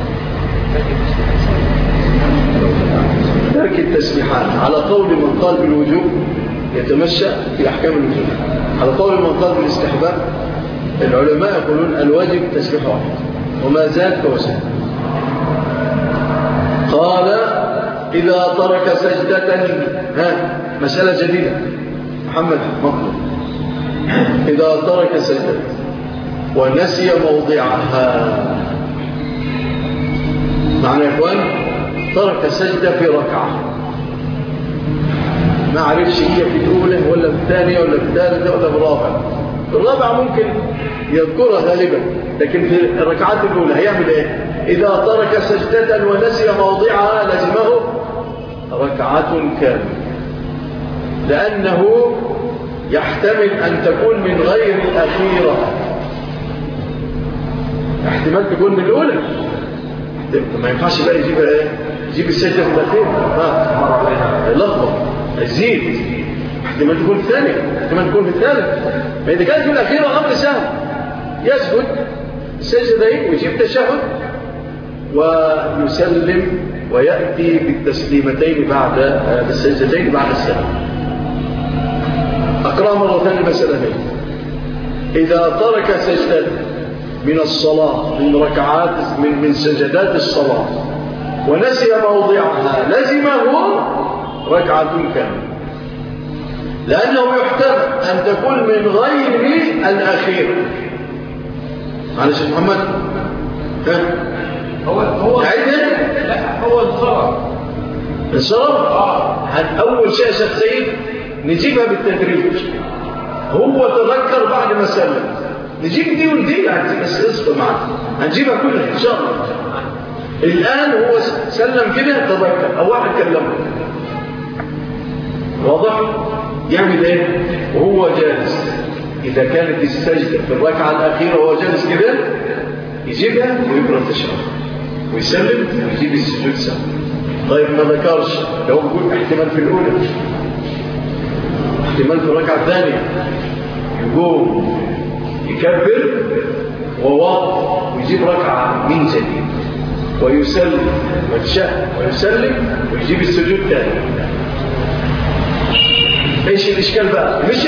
ترك التسبيحات على قول من قال بالوجوب يتمشى في أحكام الوجوب على قول من قال بالاستحباب العلماء يقولون الواجب تسبيح واحد وما زاد فهو زاد. قال إذا ترك سجدة مسألة جديدة محمد مطلوب إذا ترك سجدة ونسي موضعها معنى يا إخوان ترك سجدة في ركعة ما عرفش هي في الأولى ولا في الثانية ولا في الثالثة ولا في الرابعة. الرابعة ممكن يذكرها غالبا لكن في الركعات الأولى هيعمل إيه؟ إذا ترك سجدة ونسي موضعها لزمه ركعة كاملة لأنه يحتمل أن تكون من غير الأخيرة احتمال تكون من الأولى ما ينفعش بقى يجيبها إيه؟ يجيب السجدة من الأخيرة لخبط الزيد احتمال تكون في الثانية احتمال تكون في الثالث فإذا كانت في الأخيرة أمر سهل يسجد السجدين ويجيب تشهد ويسلم ويأتي بالتسليمتين بعد السجدتين بعد السلام. أقرأ مرة ثانية المسألة هي إذا ترك سجدة من الصلاة من ركعات من سجدات الصلاة ونسي موضعها لزمه ركعة كاملة لأنه يحتمل أن تكون من غير الأخير. معلش يا محمد هو لا هو الصرف أول شيء شيخ سيد نجيبها بالتدريج. هو تذكر بعد ما سلم نجيب دي ودي بس اصبر معنا هنجيبها كلها إن شاء الله. الآن هو سلم كده تذكر أو واحد كلمه واضح يعمل ايه وهو جالس. إذا كانت السجدة في الركعة الأخيرة وهو جالس كده يجيبها ويقرأ التشهد ويسلم ويجيب السجود سهل. طيب ما ذكرش لو بيقول احتمال في الأولى احتمال في الركعة الثانية يقوم يكبر وواضح ويجيب ركعة من جديد ويسلم ويتشهد ويسلم ويجيب السجود تاني. ايش الاشكال بقى؟ مشي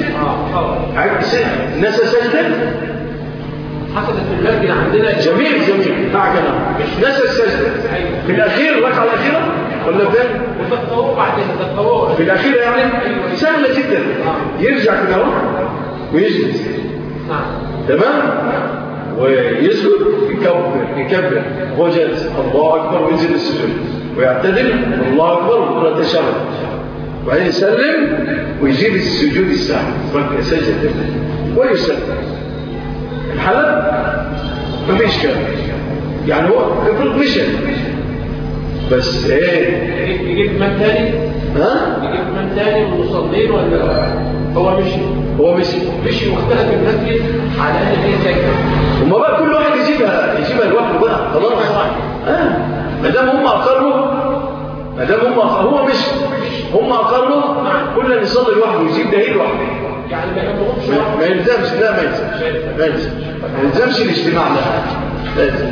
نسى سجدة حصلت في المسجد عندنا. جميل معك انا نسى السجدة في الاخير الركعه الاخيره ولا فين؟ وفي الطوارئ بعدين في الطوارئ في الاخيره يعني سهله جدا. يرجع كده ويجلس تمام ويسجد يكبر هو جالس الله اكبر وينزل السجود ويعتدل الله اكبر ويتشهد وبعدين يسلم ويجيب السجود السهل سجدة ويسلم. الحلب ما فيش كلام يعني هو افرض مشى بس ايه يجيب من تاني يجيب من تاني ونصلين ولا هو مشي واختلف المسجد على ان هي سجده. وما بقى كل واحد يجيبها لوحده بقى خلاص. ما دام هم اقروا هو مش هم اقروا كل يصلي لوحده ويجيب ده لوحده يعني ما ما يلزمش. لا ما يلزمش الاجتماع لا لازم.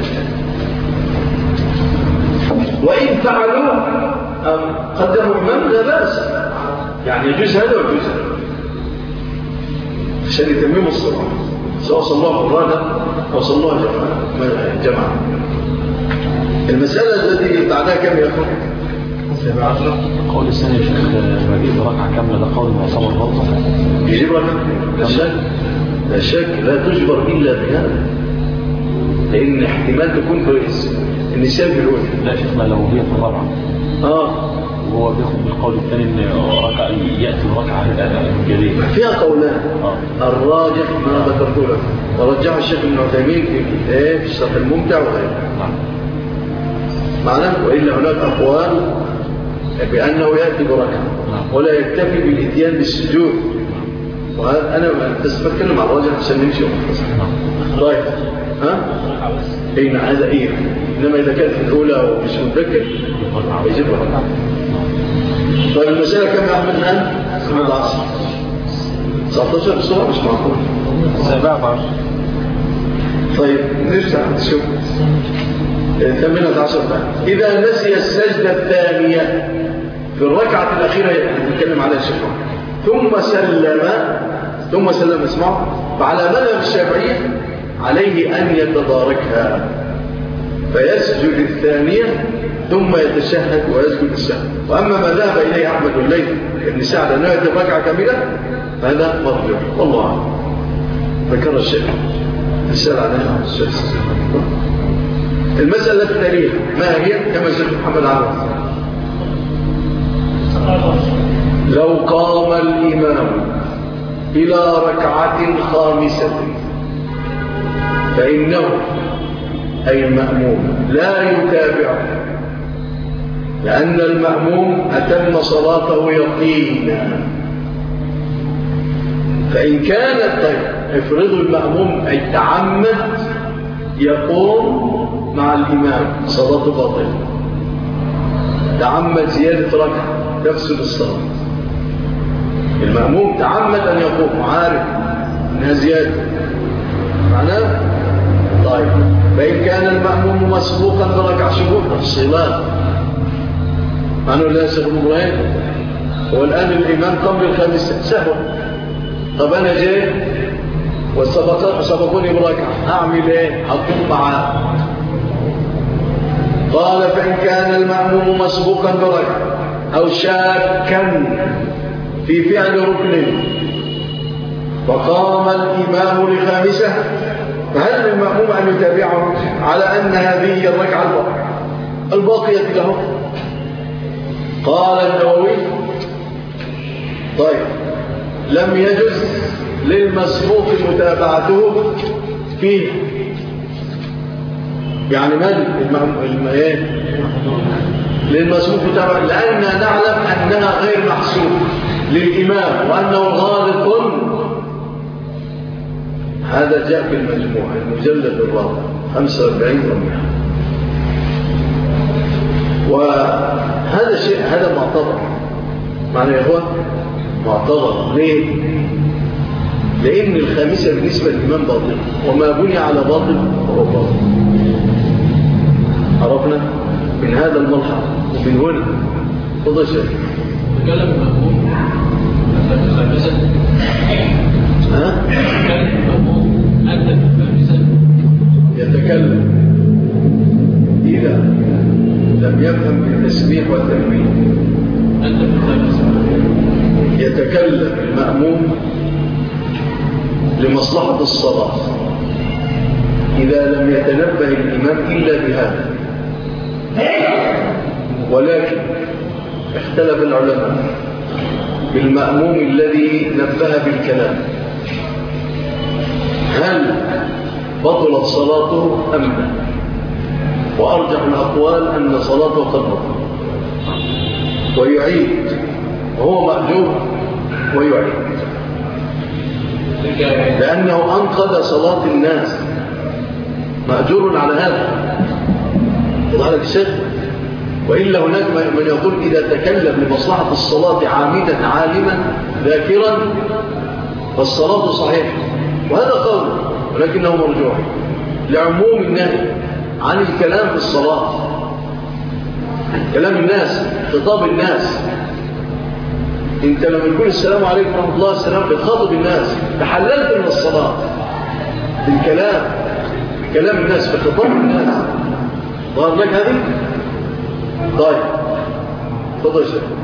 وإن فعلوا قدموا إمام لا بأس يعني يجوز هذا ويجوز هذا عشان يتمموا الصلاة سواء صلوها فرادى أو صلوها جماعة. المسألة التي بعدها كم يا أخوة؟ 17 قول الثاني يا شيخ بجيب ركعة كاملة ده قول معصم البرطة يجيب ركعة لا شك لا تجبر إلا بهذا لأن احتمال تكون كويس النساء بالأولى. لا شيخنا لو هي في الرابعة وهو بياخد بالقول الثاني ان ركعة يأتي بركعة جديدة فيها قولان. الراجح ما ذكرته لك ورجعه الشيخ ابن عثيمين في الشرح الممتع وغيره معناه. وإلا هناك أقوال بأنه يأتي بركعة ولا يكتفي بالإتيان بالسجود وهذا أنا بس بتكلم عن الراجح عشان نمشي ونختصر. طيب اين هذا انما اذا كانت في الاولى ومش متذكر يجيب ركعه. طيب المساله كم يا احمد الان؟ 19 بسرعه مش معقول 17. طيب نرجع نشوف 18 بقى. اذا نسي السجده الثانيه في الركعه الاخيره نتكلم عليها الشيخ ثم سلم اسمعوا فعلى مذهب الشافعيه عليه أن يتداركها فيسجد الثانية ثم يتشهد ويسجد السهو. وأما ما ذهب إليه أحمد والليث ابن سعد أنه يتم ركعة كاملة فهذا مرجع والله أعلم. ذكر الشيخ السأل عنها الشيخ. المسألة الثانية ما هي كما الشيخ محمد عمر لو قام الإمام إلى ركعة خامسة فإنه أي المأموم لا يتابعه لأن المأموم أتم صلاته يقينا. فإن كانت افرضوا المأموم أي تعمد يقوم مع الإمام صلاته باطلة تعمد زيادة ركعة يفسد الصلاة. المأموم تعمد أن يقوم عارف أنها زيادة معناه طيب. فإن كان المأموم مسبوقا بركعة شبوك تفصيلات معناه لا يسبب غير والآن الإمام قام بالخامسة سهو. طب أنا جاي وسبقوني بركعة أعمل إيه؟ أقوم معاه. قال فإن كان المأموم مسبوقا بركعة أو شاكا في فعل ركن فقام الإمام لخامسة فهل المأموم أن يتابعه على أن هذه الركعة الباقية له؟ قال النووي طيب لم يجز للمسبوق متابعته فيه يعني للمسبوق متابعة لأننا نعلم أنها غير محسوب للإمام وأنه غالط. هذا جاء في المجموع المجلد الرابع 45 رمية. وهذا شيء هذا معتبر معنى يا إخوان معتبر. ليه؟ لأن الخامسة بالنسبة للإمام باطل وما بني على باطل هو باطل. عرفنا من هذا الملحق ومن هنا فضل شيء تكلم المأموم يتكلم إذا لم يفهم بالتسبيح والتكبير. يتكلم المأموم لمصلحة الصلاة إذا لم يتنبه الإمام إلا بهذا. ولكن اختلف العلماء بالمأموم الذي نبه بالكلام، هل بطلت صلاته أم لا؟ وأرجح الأقوال أن صلاته قد بطلت ويعيد، وهو مأجور ويعيد، لأنه أنقذ صلاة الناس، مأجور على هذا. وضع لك الشيخ. وإلا هناك من يقول إذا تكلم لمصلحة الصلاة عامدا عالما ذاكرا فالصلاة صحيحة، وهذا قول ولكنه مرجوح لعموم النهي عن الكلام في الصلاة. كلام الناس، خطاب الناس، انت لما يقول السلام عليكم ورحمة الله السلام بتخاطب الناس، تحللت من الصلاة بالكلام، كلام الناس بخطاب الناس. ظهر لك هذه؟ طيب تفضل يا شيخ.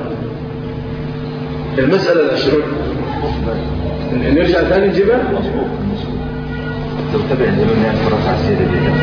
المسألة 20 نرجع ثاني نجيبها. لو تبع الإمام يعني فرص عسيرة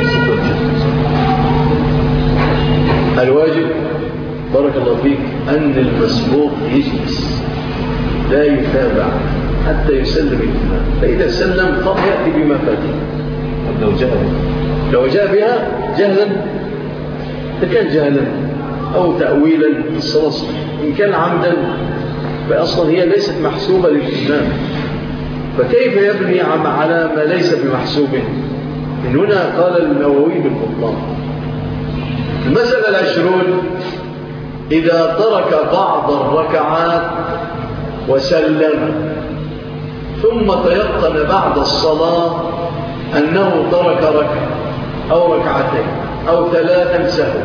الواجب بارك الله فيك أن المسبوق يجلس لا يتابع حتى يسلم الإمام، فإذا سلم قد يأتي بما فاته. لو جاء بها جهلا فكان جهلا أو تأويلا الصلاة، إن كان عمدا فأصلا هي ليست محسوبة للإمام، فكيف يبني على ما ليس بمحسوب؟ من هنا قال النووي بالبطلان. المسألة 20 إذا ترك بعض الركعات وسلم ثم تيقن بعد الصلاة أنه ترك ركعة أو ركعتين أو 3 سهوا،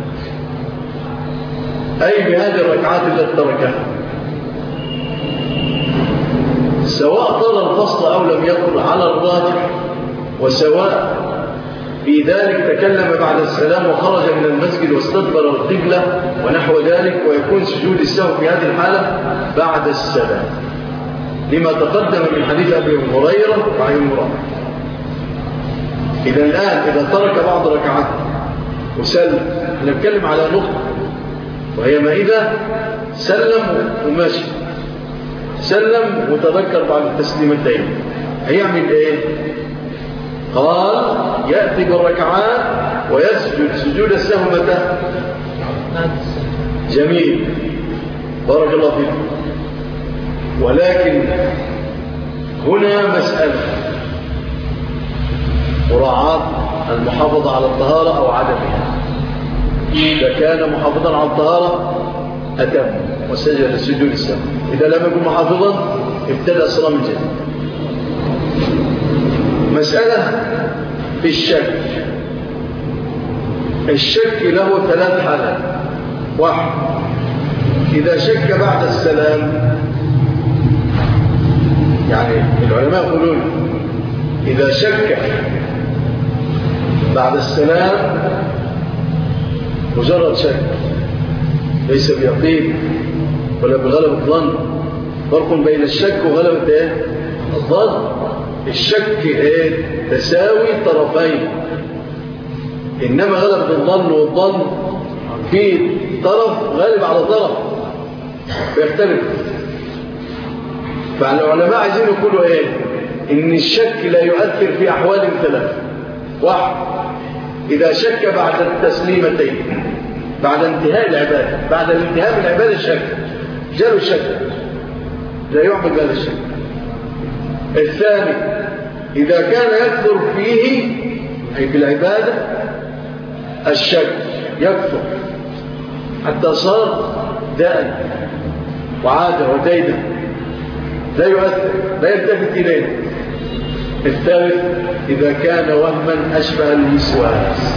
أي بهذه الركعات التي تركها، سواء طال الفصل أو لم يطل على الراجح، وسواء في ذلك تكلم بعد السلام وخرج من المسجد واستدبر القبلة ونحو ذلك، ويكون سجود السهو في هذه الحالة بعد السلام لما تقدم من حديث أبي هريرة وعن مراد. إذا الآن إذا ترك بعض ركعات وسلم، نتكلم على نقطة وهي ما إذا سلم وماشي، سلم وتذكر بعد التسليمتين هيعمل إيه؟ قال يأتي بالركعات ويسجد سجود السهو متى؟ جميل بارك الله فيك. ولكن هنا مسألة مراعاة المحافظة على الطهارة أو عدمها. إذا كان محافظا على الطهارة أتم وسجد سجود السهو، إذا لم يكن محافظا ابتدأ الصلاة من جديد. مسألة في الشك. الشك له 3 حالات. 1 إذا شك بعد السلام، يعني العلماء يقولون إذا شك بعد السلام مجرد شك ليس بيقين ولا بغلبة الظن، فرق بين الشك وغلبة الظن. الشك تساوي طرفين، إنما غلبة الظن والظن في طرف غالب على طرف بيختلف. فالعلماء عايزين يقولوا إن الشك لا يؤثر في أحوال 3. 1 إذا شك بعد التسليمتين، بعد انتهاء العبادة، بعد الانتهاء من العبادة الشك جاله الشك لا يعمل بهذا الشك. الثاني إذا كان يكثر فيه أي في العبادة الشك، يكثر حتى صار داء وعادة وديدا لا يؤثر لا يلتفت إليه. الثالث إذا كان وهما أشبه الوسواس،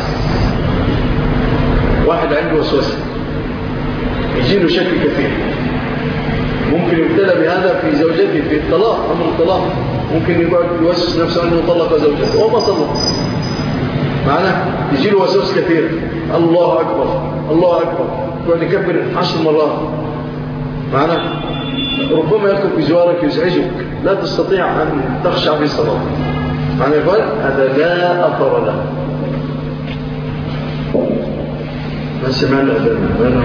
واحد عنده وسوسة يجيله شك كثير، ممكن ممكن يبتلى بهذا في زوجته في الطلاق، أمر الطلاق، ممكن يقعد يوسوس نفسه أنه طلق زوجته وهو ما طلق، معنا يجي له وسوس كثير، الله أكبر الله أكبر، يقعد يكبر 10 مرات، معنا ربما يدخل في جوارك يزعجك، لا تستطيع أن تخشع في الصلاة، معنا يقول هذا لا أثر له. ما سمعنا أذان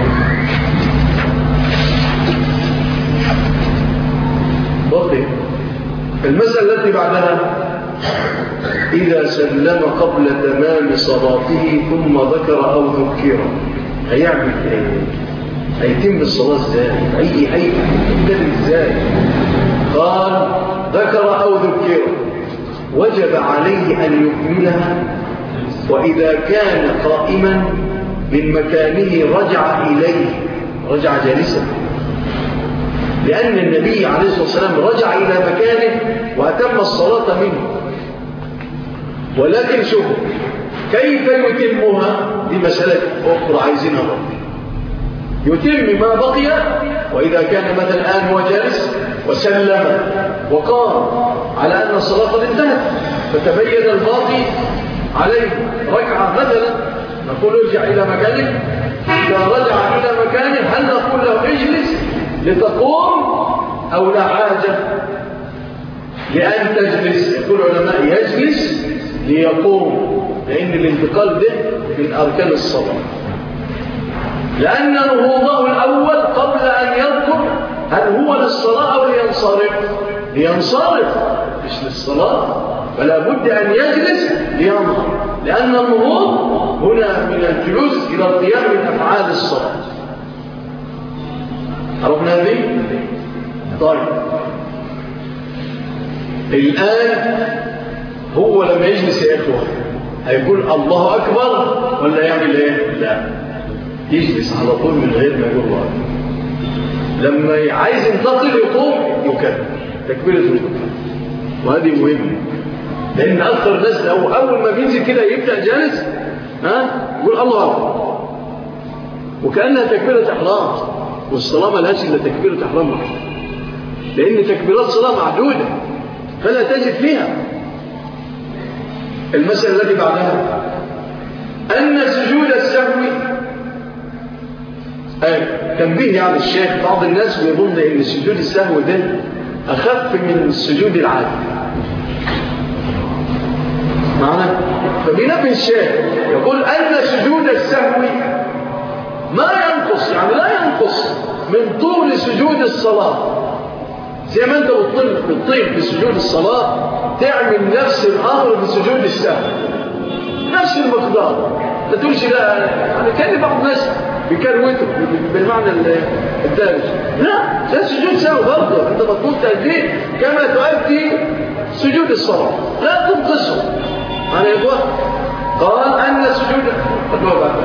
بطيء. المسألة التي بعدها إذا سلم قبل تمام صلاته ثم ذكر أو ذكر هيعمل إيه؟ هيتم الصلاة إزاي؟ هيتم إزاي؟ قال ذكر أو ذكر وجب عليه أن يكملها، وإذا كان قائما من مكانه رجع إليه، رجع جالسا، لأن النبي عليه الصلاة والسلام رجع إلى مكانه وأتم الصلاة منه. ولكن شوف كيف يتمها، دي مسألة أخرى عايزينها برضه. يتم ما بقي، وإذا كان مثلا الآن هو جالس وسلم وقام على أن الصلاة قد انتهت فتبين الباقي عليه ركعة مثلا، نقول ارجع إلى مكانك. إذا رجع إلى مكانه هل نقول له اجلس لتقوم أو لا حاجة لأن تجلس؟ يقول العلماء يجلس ليقوم، لأن الانتقال ده من أركان الصلاة، لأن نهوضه الأول قبل أن يذكر هل هو للصلاة أو لينصرف مش للصلاة، فلا بد أن يجلس لينظر، لأن النهوض هنا من الجلوس إلى القيام من أفعال الصلاة. عرفنا هذه؟ طيب الآن هو لما يجلس يا إخوة هيقول الله أكبر ولا يعمل إيه؟ لا، يجلس على طول من غير ما يقول الله أكبر. لما عايز ينتقل يقوم يكبر تكبيرة الإحرام، وهذه مهمة، لأن أكثر الناس أول ما بينزل كده يبدأ جالس يقول الله أكبر وكأنها تكبيرة إحرام، والصلاة ما لهاش إلا تكبيرة إحرام واحدة، لأن تكبيرات الصلاة معدودة فلا تجد فيها. المسألة التي بعدها أن سجود السهو تنبيه على الشيخ، بعض الناس يظن أن سجود السهو ده أخف من السجود العادي، معنا؟ فبنبه الشيخ يقول أن سجود السهو ما ينقص، يعني لا ينقص من طول سجود الصلاة، زي ما أنت بتطيب في سجود الصلاة تعمل نفس الأمر بسجود السهو، نفس المقدار. لا تقولش لا، يعني كان بعض الناس بيكروته بالمعنى الدارج، لا، ده سجود سهو برضه، أنت مطلوب تأديه كما تؤدي سجود الصلاة، لا تنقصه. أنا يقول قال أن سجود الصلاة بعد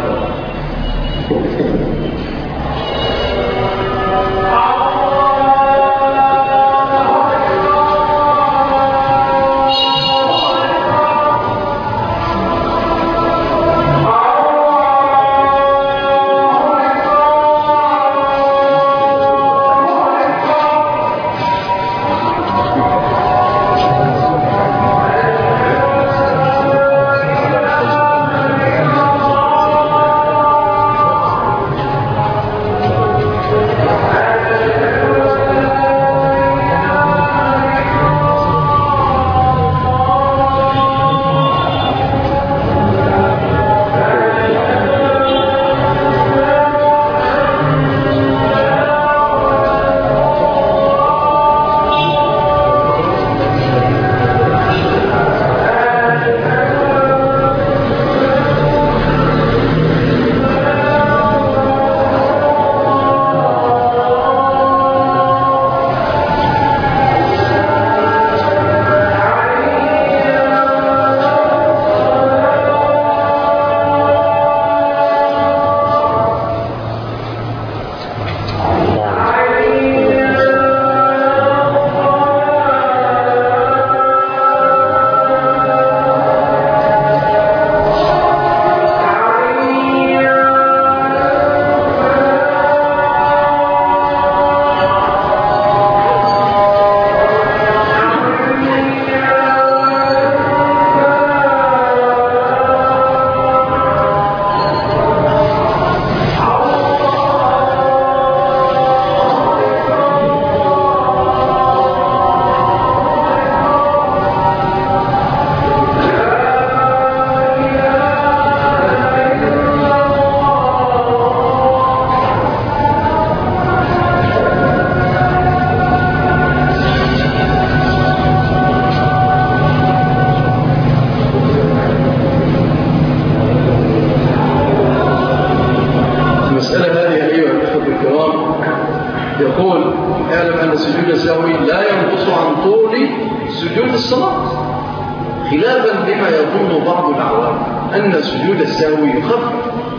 أيها الأخوة الكرام، يقول اعلم أن سجود السهو لا ينقص عن طول سجود الصلاة، خلافا لما يظن بعض العوام أن سجود السهو يخفف.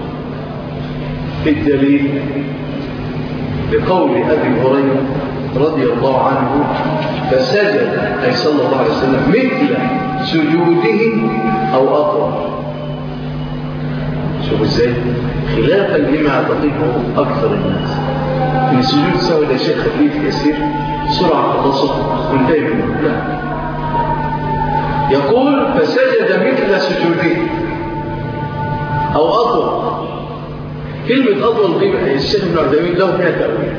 الدليل بقول أبي هريرة رضي الله عنه فسجد أي صلى الله عليه وسلم مثل سجوده أو أطول. شوف ازاي خلافا لما يعتقده أكثر الناس إن سجود السهو ده شيء خفيف يسير سرعة تتصل وانتهي منه. لا، يقول فسجد مثل سجوده أو أطول. كلمة أطول دي الشيخ ابن عثيمين له فيها تأويل.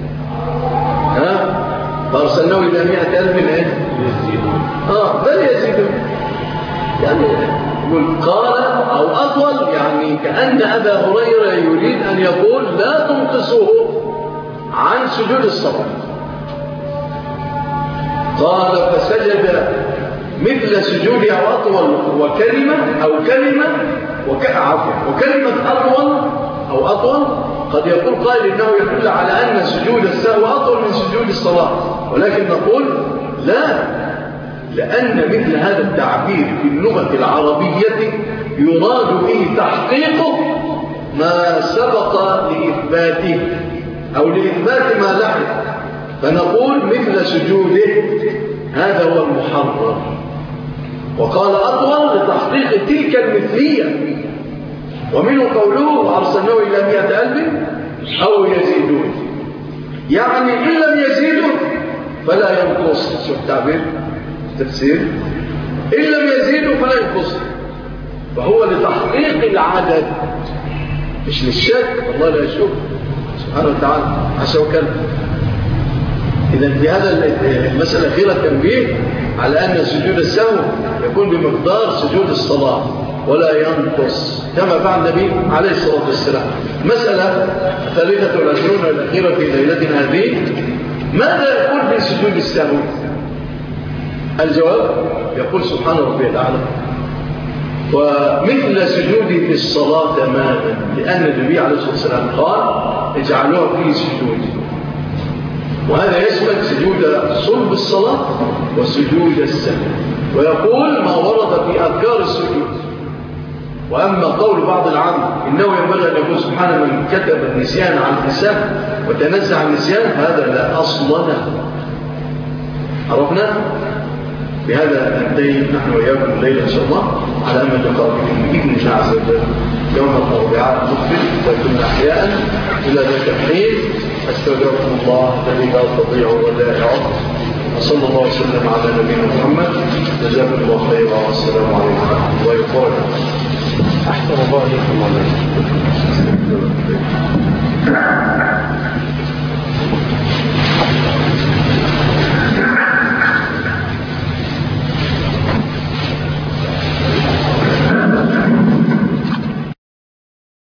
فأرسلناه إلى 100,000 من إيه؟ بل يزيدون. يعني يقول قال أو أطول، يعني كأن أبا هريرة يريد أن يقول لا تنقصه عن سجود الصلاة. قال فسجد مثل سجوده أو أطول، وكلمة أطول أو أطول قد يقول قائل إنه يدل على أن سجود السهو أطول من سجود الصلاة، ولكن نقول لا، لأن مثل هذا التعبير في اللغة العربية يراد به تحقيقه ما سبق لإثباته أو لإثبات ما لحق، فنقول مثل سجوده هذا هو المحرر. وقال أطول لتحقيق تلك المثلية، ومنه قوله أرسلناه إلى 100,000 أو يزيدون، يعني إن لم يزيدوا فلا ينقص. شوف تعبير تفسير، إن لم يزيدوا فلا ينقص، فهو لتحقيق العدد مش للشك. الله لا يشوف سبحانه وتعالى عز وجل. إذن في هذا المسألة خيرة تنبيه على أن سجود السهو يكون بمقدار سجود الصلاة ولا ينقص كما فعل النبي عليه الصلاة والسلام. مسألة 23 الأخيرة في ليلتنا هذه، ماذا يقول في سجود السهو؟ الجواب يقول سبحان ربي الأعلى ومثل سجودي في الصلاة تماما، لأن النبي عليه الصلاة والسلام قال اجعلوها في سجودي، وهذا يشمل سجود صلب الصلاة وسجود السهو، ويقول ما ورد في أذكار السجود. وأما قول بعض العامة إنه ينبغي أن يقول سبحان من كتب النسيان على الحساب وتنزع النسيان، هذا لا أصل له. عرفنا؟ بهذا ننتهي نحن وإياكم الليلة إن شاء الله على أمل اللقاء بكم بإذن الله عز وجل يوم الأربعاء المقبل، وكنا أحياء إلى ذاك الحين. أستودعكم الله الذي لا تضيع ودائعه، وصلى الله وسلم على نبينا محمد. جزاكم الله خيرا، والسلام عليكم ورحمة الله وبركاته. أحسن الله عليكم.